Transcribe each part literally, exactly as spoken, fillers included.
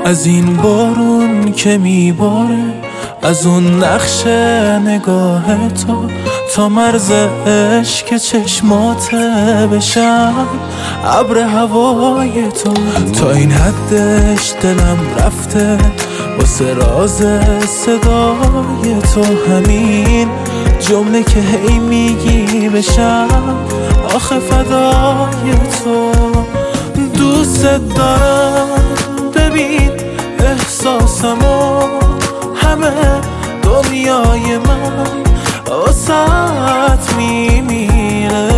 از این بارون که میباره، از اون نقش نگاه تو تا مرز عشق چشمات بشم ابر هوای تو. تا این حدش دلم رفته واسه راز صدای تو، همین جمله که هی میگی بشم آخه فدای تو. دوست دارم ببین احساسمو، همه دنیای من واسط میمیره.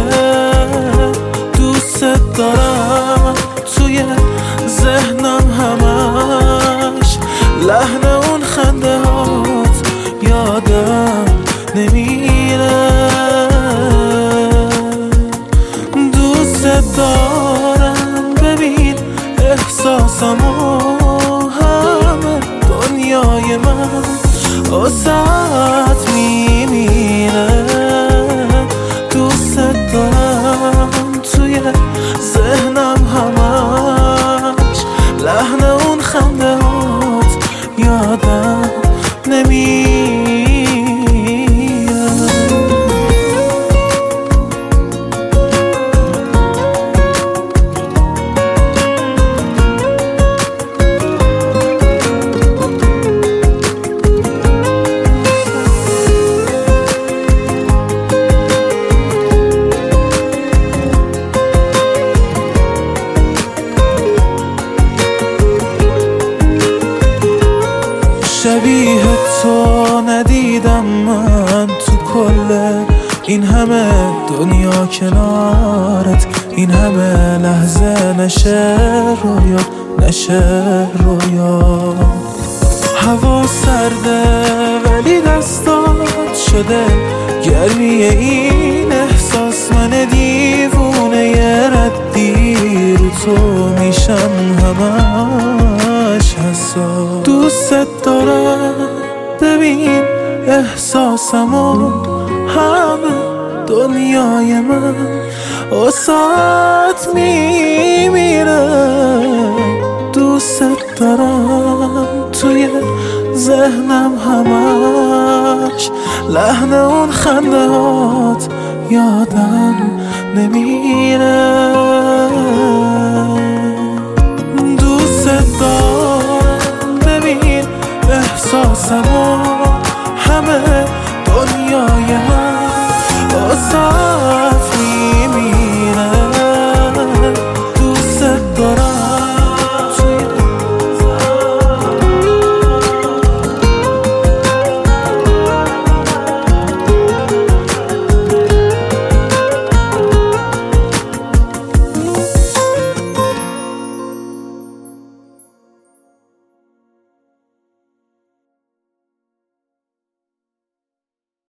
دوست دارم توی ذهنم همش لحن اون خنده هات یادم نمیره. دوست دارم ببین احساسمو، همه دنیای من واسط میمیره. دوست دارم توی ذهنم همش لحن اون خنده هات یادم نمیره. شبیه تو ندیدم من تو کل این همه دنیا کنارت، این همه لحظه نشه رویا نشه رویا. هوا سرده ولی دستات شده گرمی این احساس، من دیوونه یه ردی رو تو میشم همش حساس. دوست دارم ببین احساسمو، همه دنیای من واسط میمیره. دوست دارم توی ذهنم همش لحن اون خنده هات یادم نمیره. دوست دارم ببین احساسمو، همه دنیای من واسط